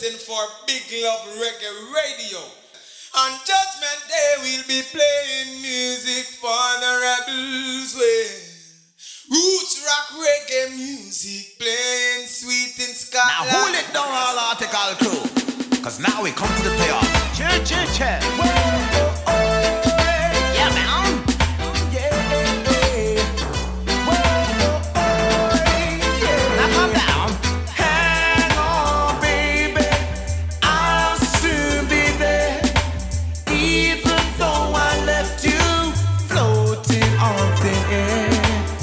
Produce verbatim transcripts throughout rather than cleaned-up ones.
representing for Big Love Reggae Radio. On Judgment Day we'll be playing music for the rebels way. Roots rock reggae music playing sweet in Scotland. Now hold it down all article crew, cause now we come to the playoff. Cheer, cheer, cheer. Whoa, oh, oh. Yeah, man. Yeah, yeah. Whoa, oh, oh. Yeah. Now come down. Hang on, baby. I'll soon be there. Even though I left you floating on thin air.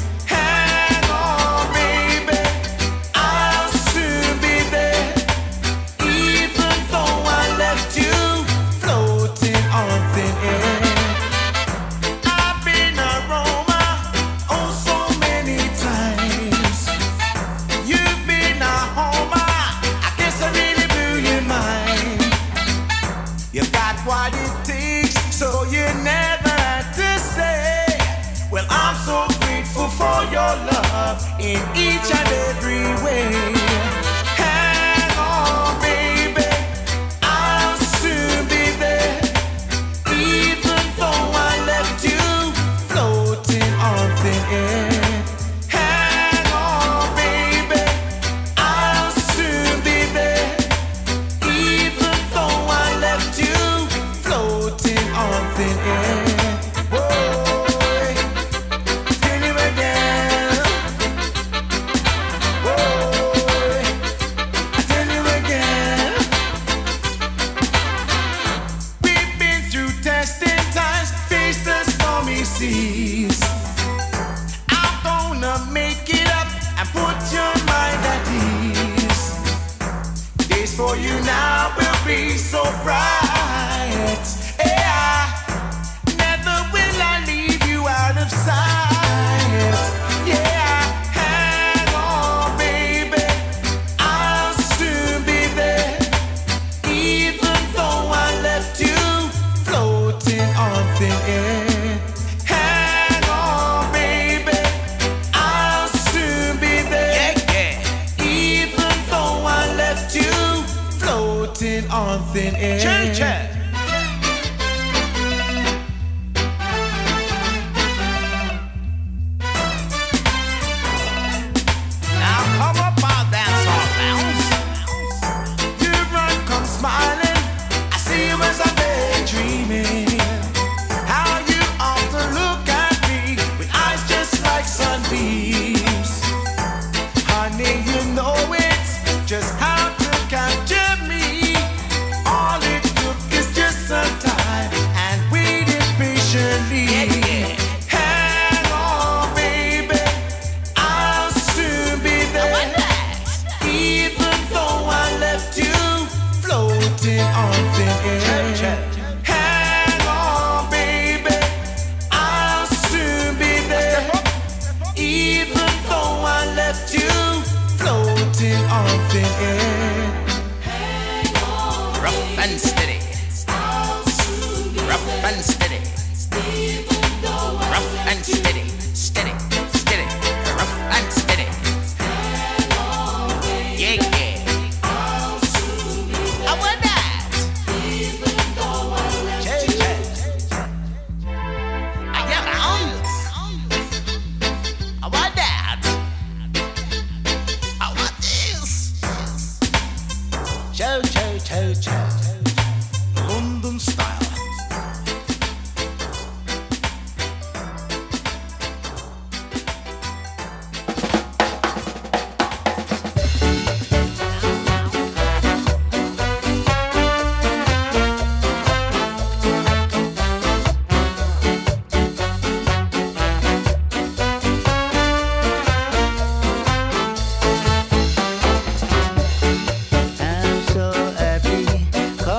What it takes, so you never had to say. Well, I'm so grateful for your love in each and every way. Hang on, baby, I'll soon be there. Even though I left you floating on thin air. Hang on, baby, I'll soon be there. Even though I left you floating on thin air. Whoa, tell you again. Whoa, I tell you again. We've been through testing times, faced the stormy seas. I'm gonna make it up and put your mind at ease. Days for you now will be so bright. Yeah, never will I leave you out of sight. Yeah, hang on, baby, I'll soon be there. Even though I left you floating on thin air. Hang on, baby, I'll soon be there. Yeah, yeah. Even though I left you floating on thin air. Check, check. Just how to capture me. All it took is just some time and waited patiently. Yeah, yeah. Hang on, baby, I'll soon be there. Even though I left you floating on thin air. Hang on, baby, I'll soon be there. Even though I left you floating on thin air. Hang on, rough and steady. Rough and steady. Rough and steady. Steady, steady. Rough and steady. Hang on, baby. Yeah, yeah. I'll soon be there. I want that. Even though I left you. I get around. I want that. Cho, cho, cho, cho. London style. I'm so happy.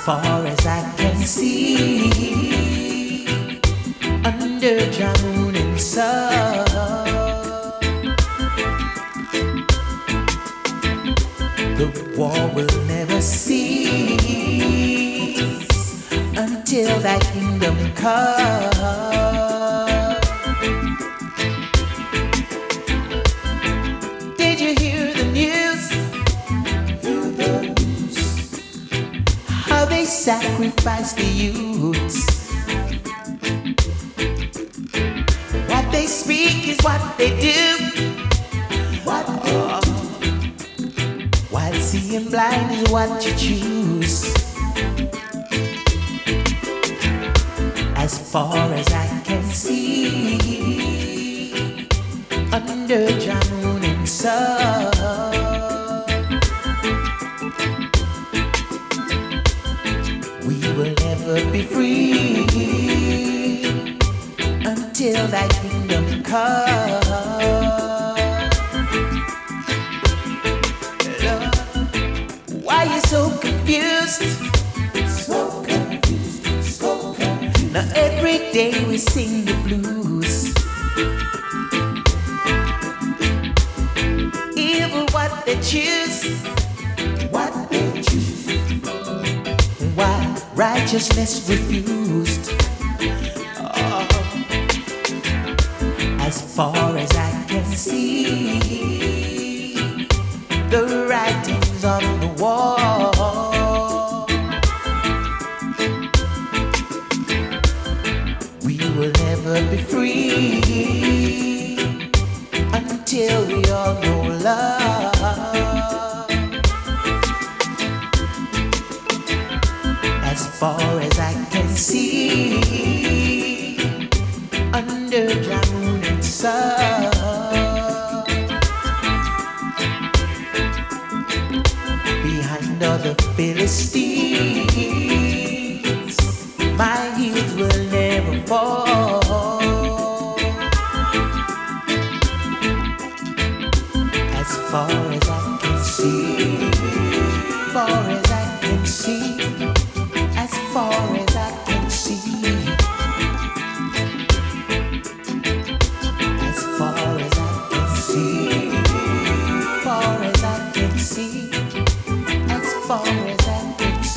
far as I can see, under the moon and sun, the war will never cease until thy kingdom comes. Did you hear the news? Hear the news. How they sacrifice the youths. What they speak is what they do. What they do. While seeing blind is what you choose. As far as I can see, under the moon and sun, we will never be free until thy kingdom comes. Why you so confused? So confused, so confused. Now every day we sing the blues. Evil what they choose, what they choose. Why righteousness refused? Oh. As far as I can see, the writings on the wall, we will never be free until we all know love. As far as I can see, under the moon and sun, behind all the Philistines, my heels will never fall. As far as I can see, far as I can see, as far as I can see, as far as I can see, far as I can see. As far as I can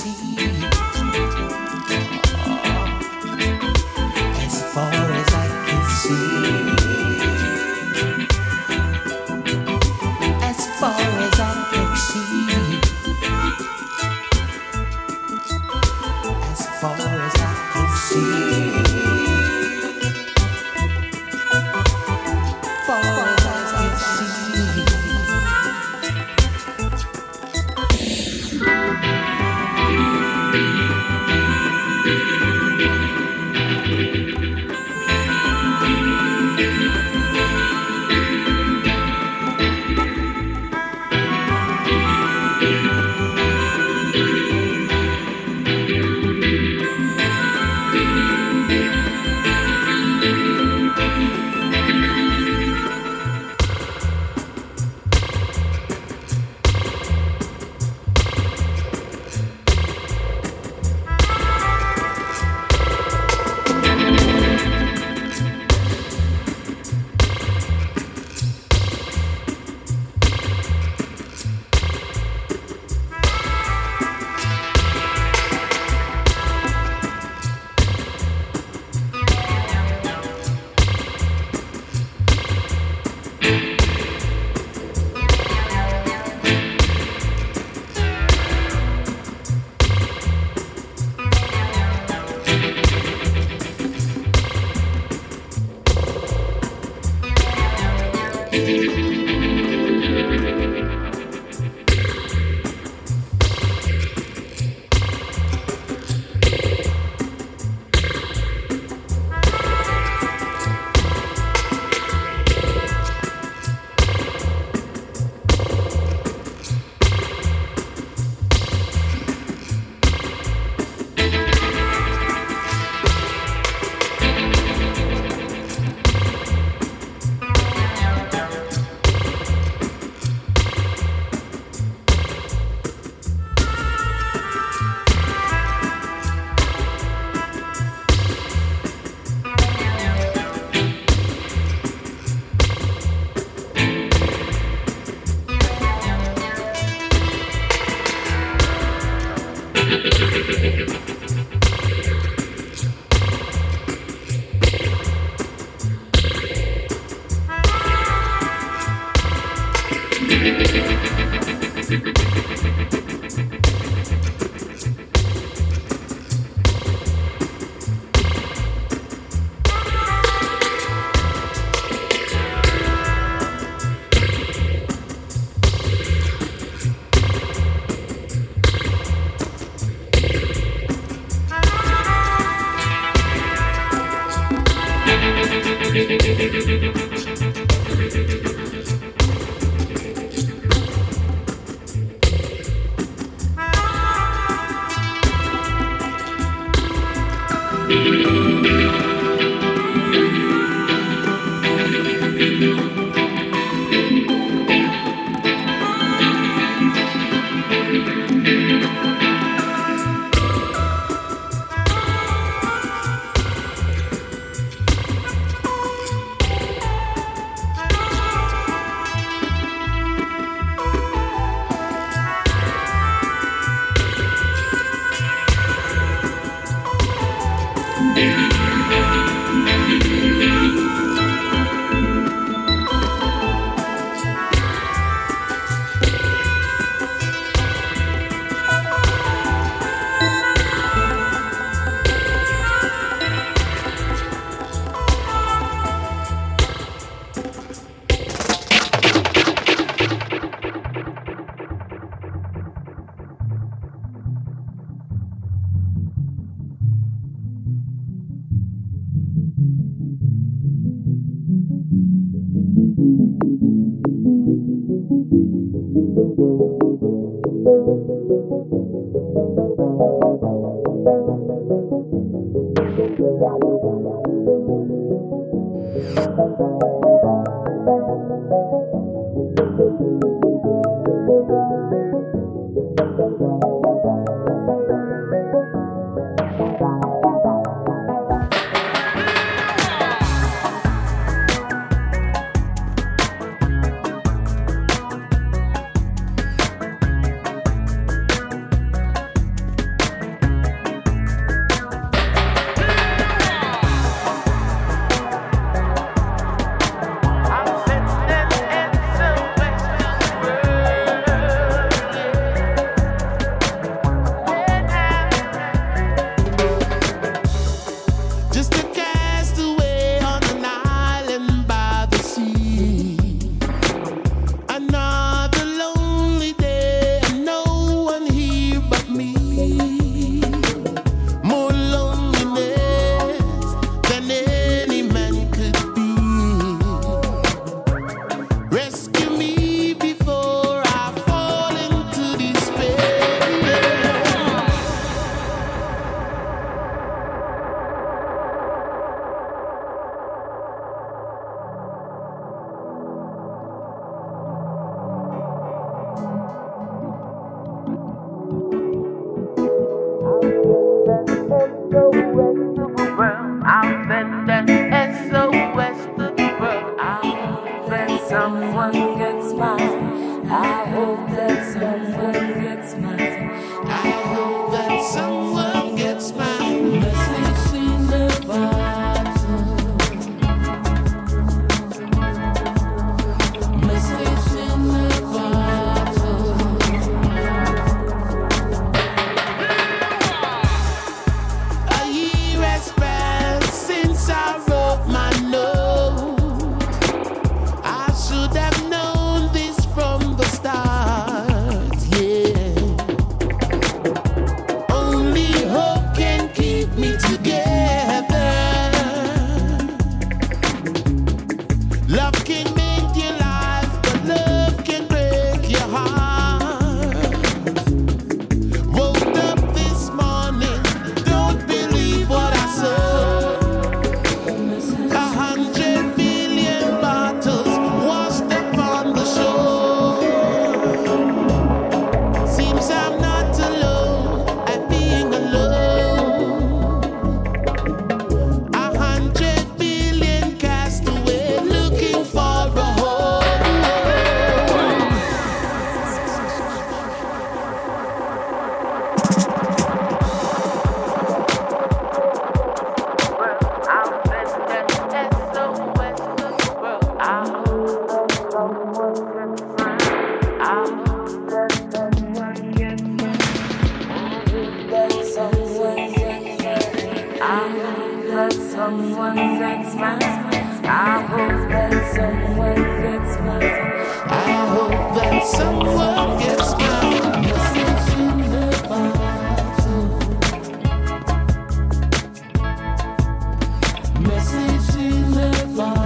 Message in the box.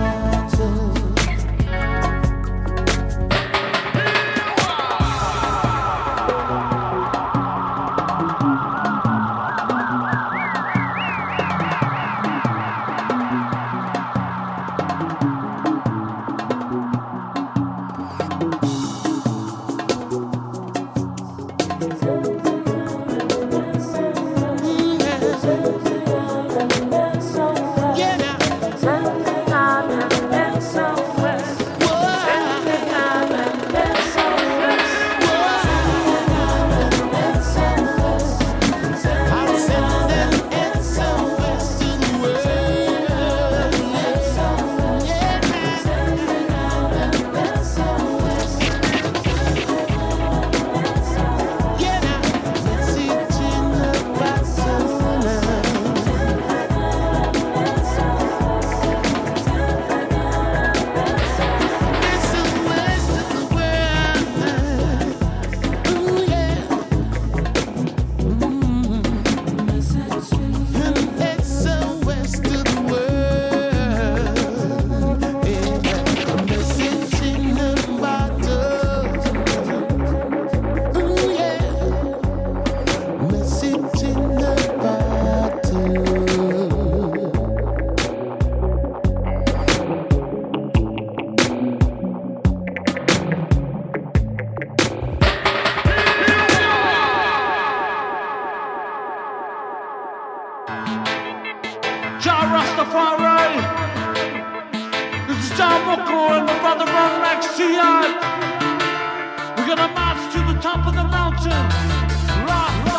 Jah Rastafari. This is John Muckle and my brother Ron X T I. We're gonna march to the top of the mountain. Rasta.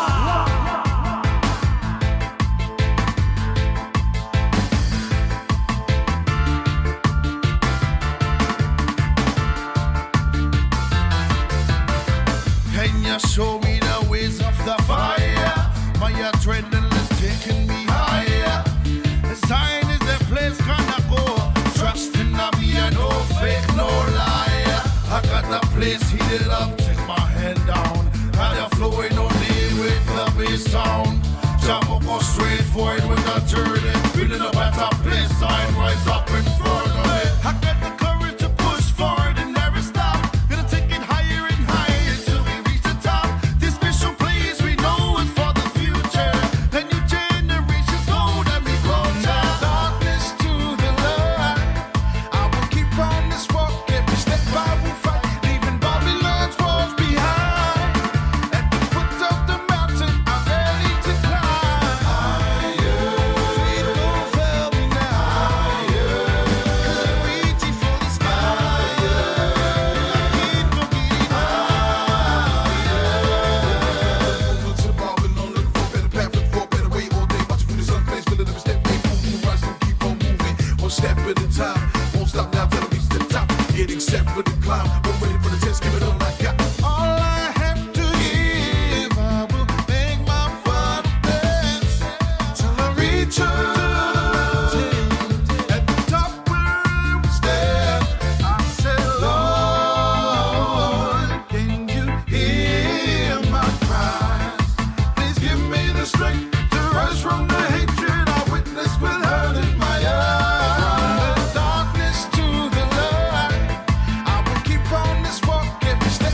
Can you show me the ways of the fire? My adrenaline is taking me higher. The sign is the place gonna go. Trust in me and no fake, no liar. I got the place heated up, take my hand down. And you're flowing only with the bass sound. Jump up, go straight forward with the journey. Building up at a place, sign rise up in front of it. I got the courage to push forward and never stop. Gonna take it higher and higher till we reach the top. This special place we know is for the future. The new generations know that we grow down. Darkness to the light. I will keep on this walk. Every step I will fight, leaving Babylon's walls behind. At the foot of the mountain, I'm ready to climb. Higher, feet won't fail me now. Higher, 'cause I'm reaching for the sky. I keep on getting higher. Over to Babylon, looking for a better path, looking for a better way all day. Watching through the sun, place, feeling every step, ain't moving, rise and keep on moving. One step at a time, won't stop now till I reach the top. Getting set for the climb, but ready for the test, give it all I got. All I have to give, I will make my final best till I reach up at the top where we stand. I said, Lord, can you hear my cries? Please give me the strength to rise from the hatred I witness with hurt in my eyes. From the darkness to the light, I will keep on this walk every step.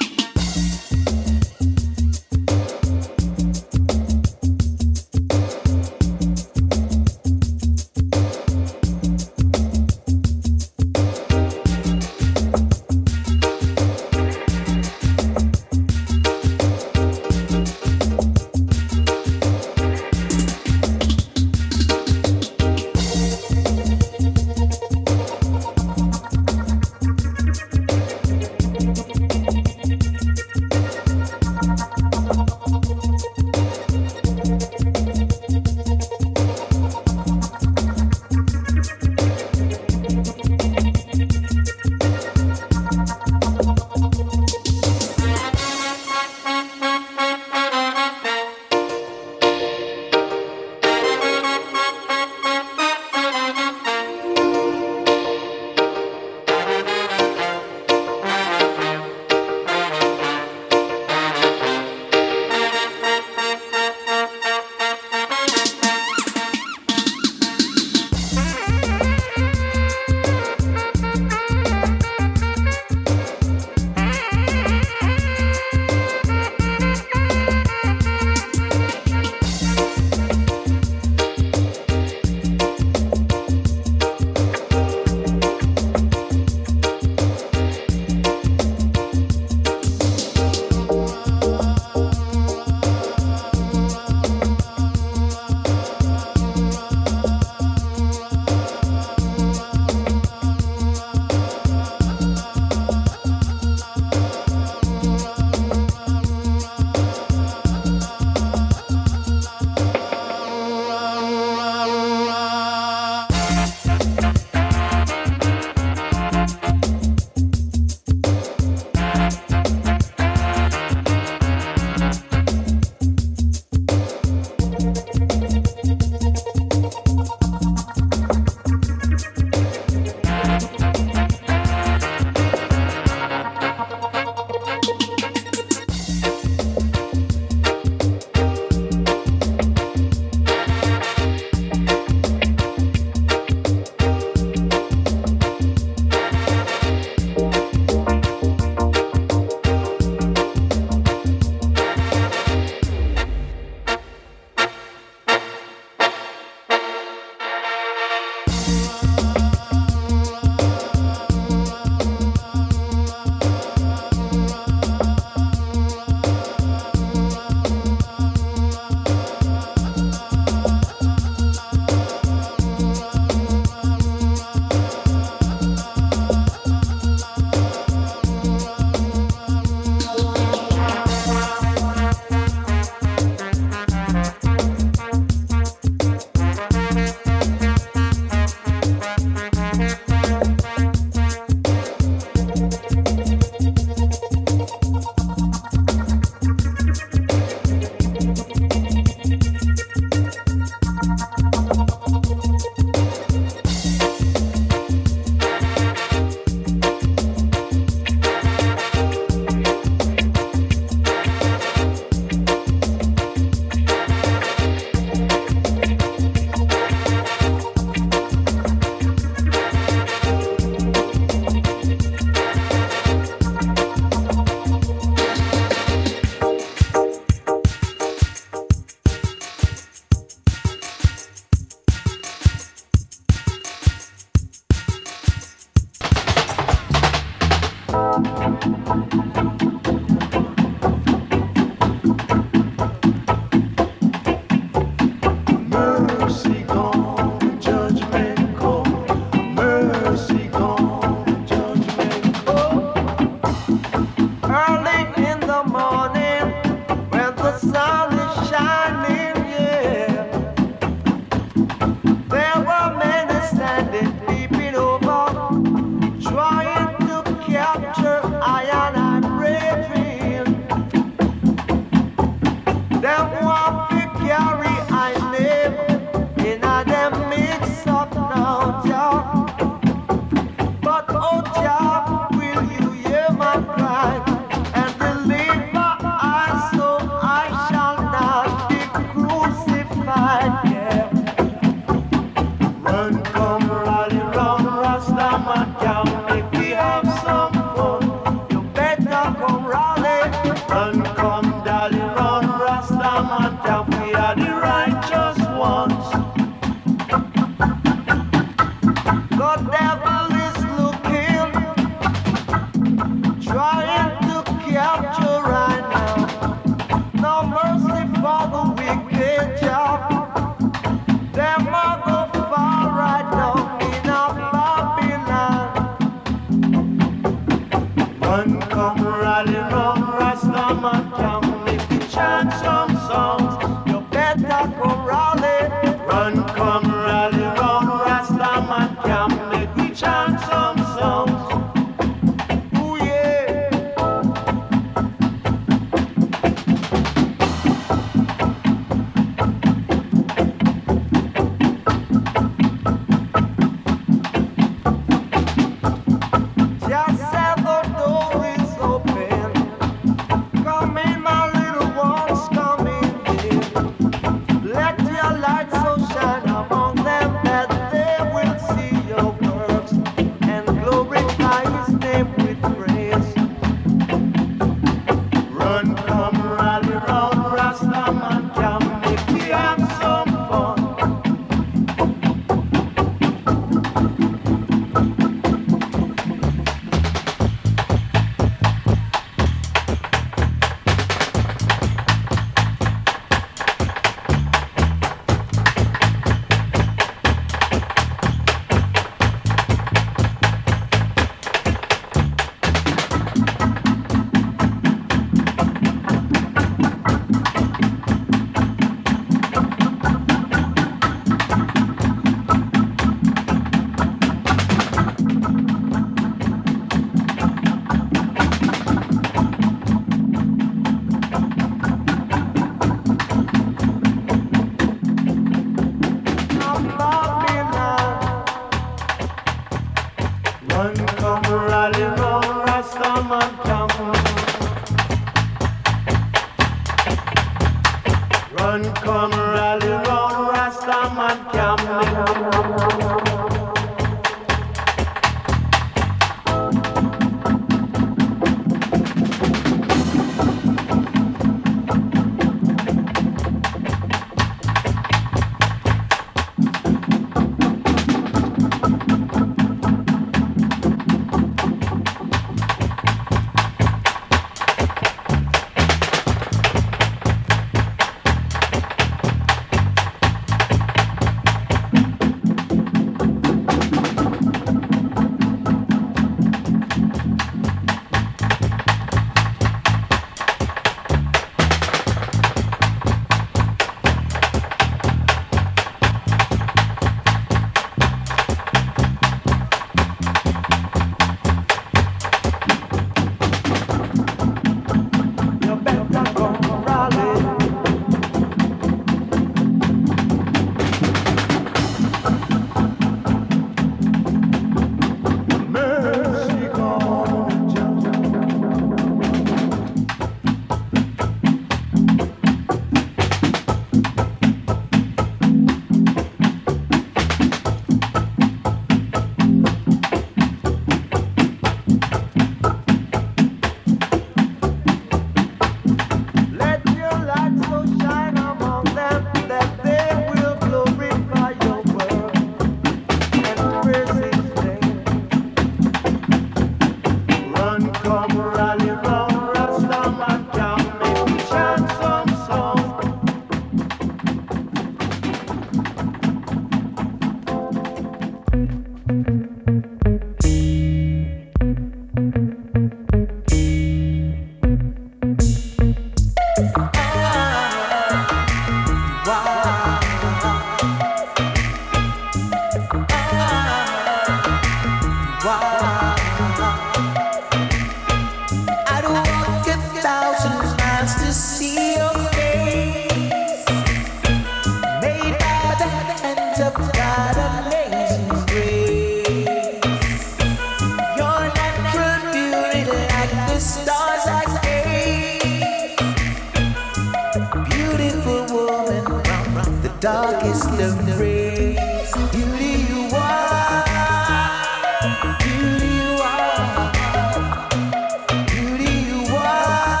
I'd walk a thousand miles to see your face, made by the hands of God, amazing grace. Your natural beauty like the stars I gazed. Beautiful woman from the darkest of rays. Beauty you are, beauty you are, beauty you are,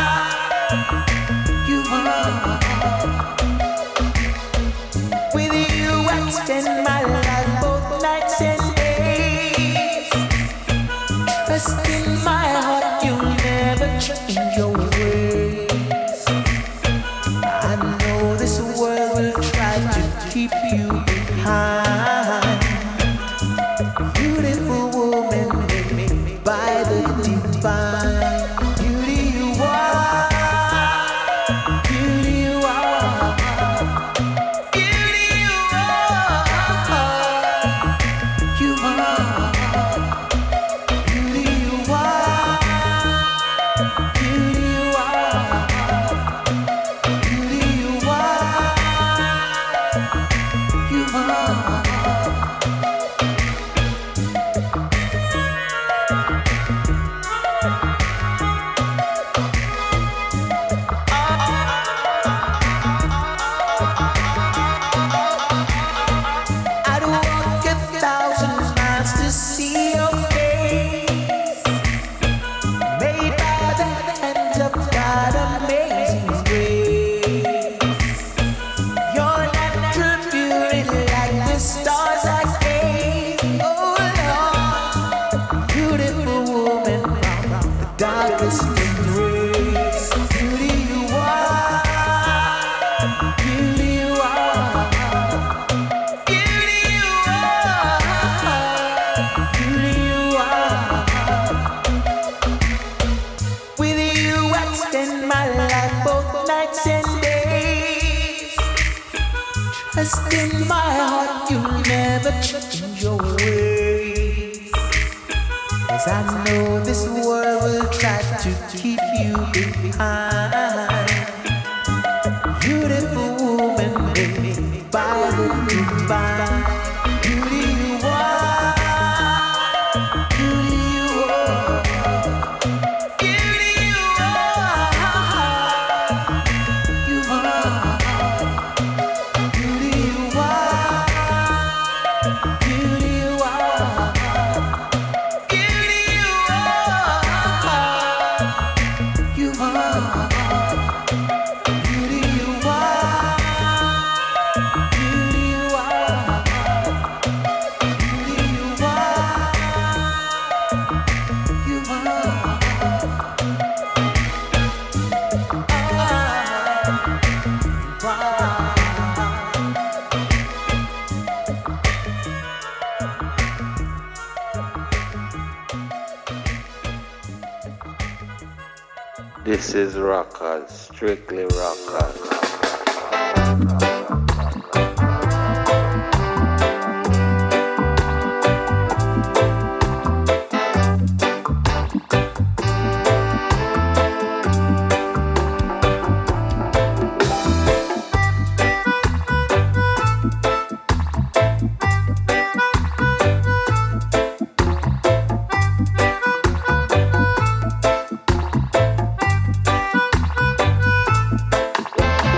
you are. With you I spend my life both nights and days. Trust in my heart you'll never change your ways. I know this world will try to keep you behind. Beautiful woman made by the divine. Beauty you are, beauty you are, beauty you are, you are, beauty you are, beauty you are, beauty you are, you are. I'd walk a thousand miles to see your face, made by the hands of God, amazing grace. Your natural beauty like the stars I gazed. Oh Lord, beautiful woman from the darkest of rays. Beauty you are, beauty you are, beauty you are, beauty you are. With you I spend my life both nights and days. Trust in my heart you'll never change your ways. As I know this world will try to keep you behind. Beautiful woman made by the divine. Beauty you are, beauty you are, beauty you are, you are, beauty you are, beauty you are, beauty you are, you are. Beauty you are, beauty you are, beauty you are, you are. This is Rockers, strictly Rockers. You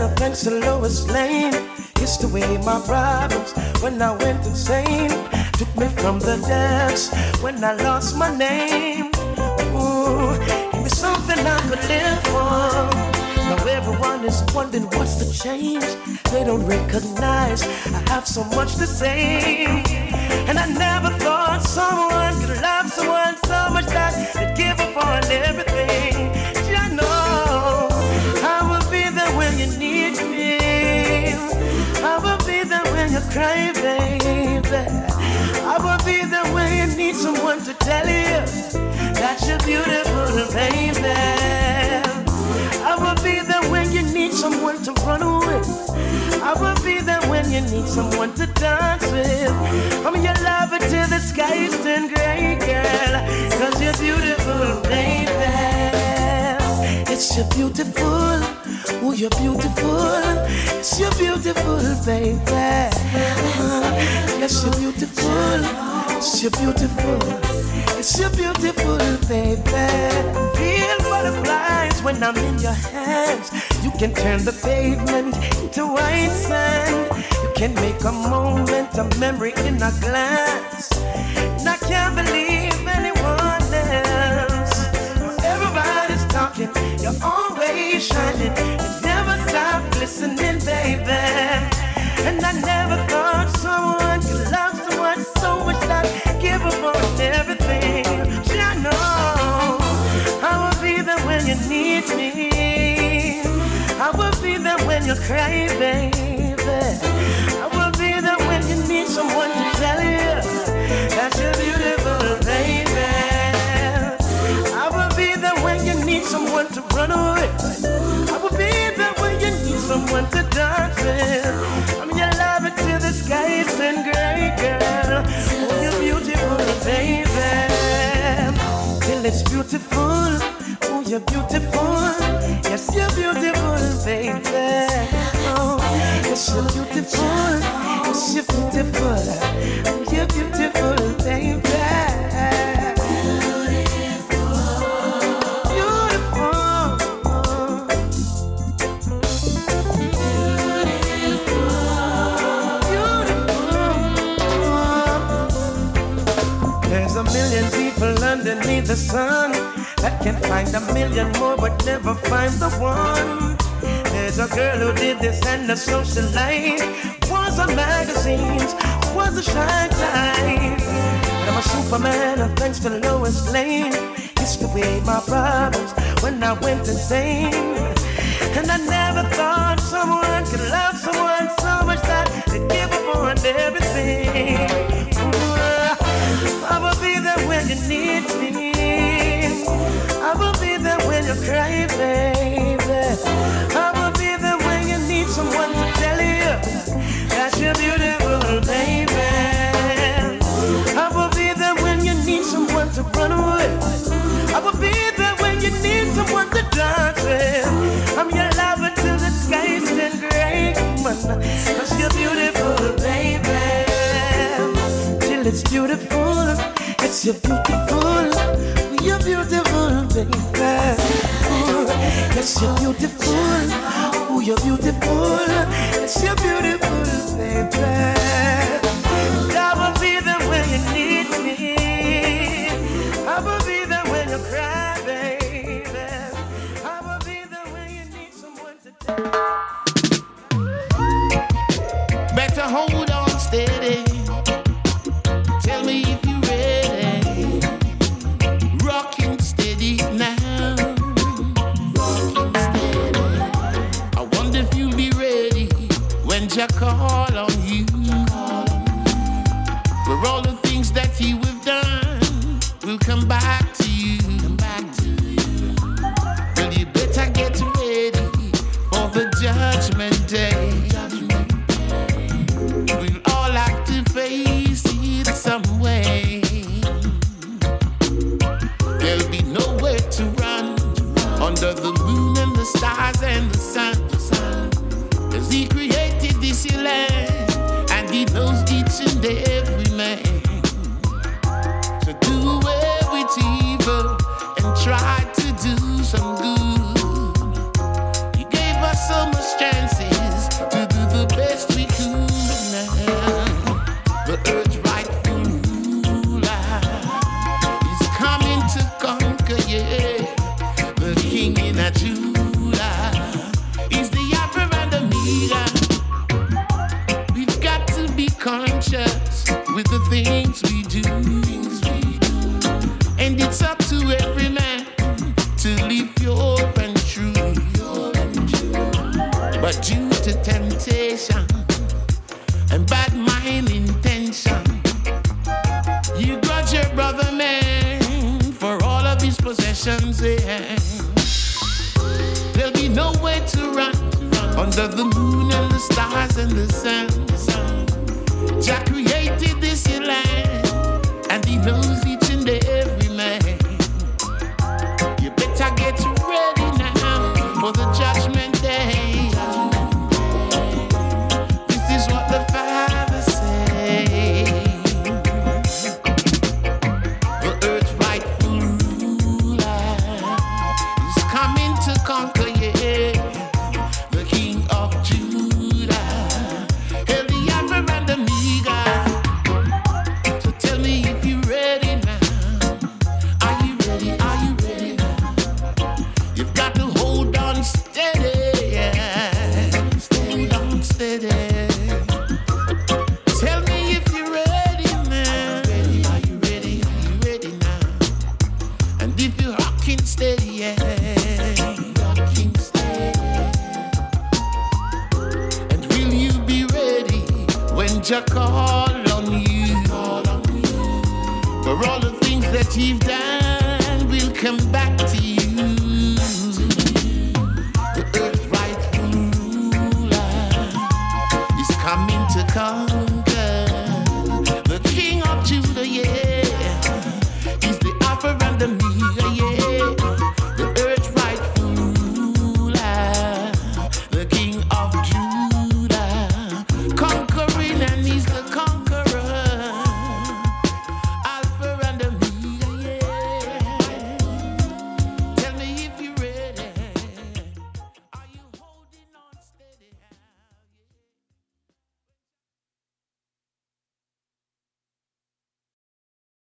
and thanks to Lois Lane. It's the way my problems when I went insane took me from the depths when I lost my name. Ooh, give me something I could live for. Now everyone is wondering what's the change. They don't recognize I have so much to say. And I never thought someone could love someone so much that they'd give up on everything. I know I will be there when you need me. I will be there when you cry, baby. I will be there when you need someone to tell you that you're beautiful, baby. I will be there when you need someone to run with. I will be there when you need someone to dance with. I'm your lover till the skies turn gray, girl. Cause you're beautiful, baby. It's you're beautiful. Oh, you're beautiful. It's you're beautiful, baby. Uh, yes, you're beautiful. It's you're beautiful. It's you're beautiful, baby. Feel butterflies when I'm in your hands. You can turn the pavement into white sand. You can make a moment a memory in a glance. And I can't believe anyone else. Everybody's talking, you're always shining. You never stop listening, baby. And I never thought someone could love someone so much that give up on everything. I know I will be there when you need me. I will be there when you cry, baby. I will be there when you need someone to tell you that you're beautiful, baby. I will be there when you need someone to run away. I will be there when you need someone to dance with. I'm your lover till the skies turn gray, girl. Oh, you're beautiful, baby. Till it's beautiful. Oh, you're beautiful. Yes, you're beautiful, baby. Oh, yes, you're beautiful. Yes, you're beautiful. Oh, you're beautiful, baby. There's a million people underneath the sun that can find a million more but never find the one. There's a girl who did this and the social life was on magazines, was a shy type. But I'm a superman and thanks to Lois Lane. Used to be my problems when I went insane. And I never thought someone could love someone so much that they'd give up on everything. I will be there when you need me. I will be there when you cry, baby. I will be there when you need someone to tell you that you're beautiful, baby. I will be there when you need someone to run away. I will be there when you need someone to dance with. I'm your lover till the skies turn gray, man. Cause you're beautiful, baby. Till it's beautiful. Yes, you're beautiful. You're beautiful, baby. Ooh, yes, you're beautiful. Ooh, you're beautiful. Yes, you're beautiful, baby. I will be there when you need me. I will be there when you cry, baby. I will be there when you need someone to tell. Better hold on steady. Tell me if you're ready. Rocking steady now. Rocking steady. I wonder if you'll be ready when Jah call on you. For all the things that it's up to every man to live pure and true. But due to temptation and bad mind intention, you grudge your brother man for all of his possessions. Yeah. There'll be nowhere to run under the moon and the stars and the sun. Jah created this land, and He knows each and every man. You better get ready now for the judgment day. This is what the Father says. The earth's rightful ruler is coming to conquer, yeah. The King of Judah, hail the Alpha and Omega. So tell me if you're ready now. Are you ready? Are you ready now? You've got to hold on steady, yeah. Hold on steady. Tell me if you're ready now. Are you ready? Are you ready now? And if you're rocking steady, yeah. Rocking steady. And will you be ready when Jah call on you? For all the things that you've done will come back to you. The earth's rightful ruler is coming to come.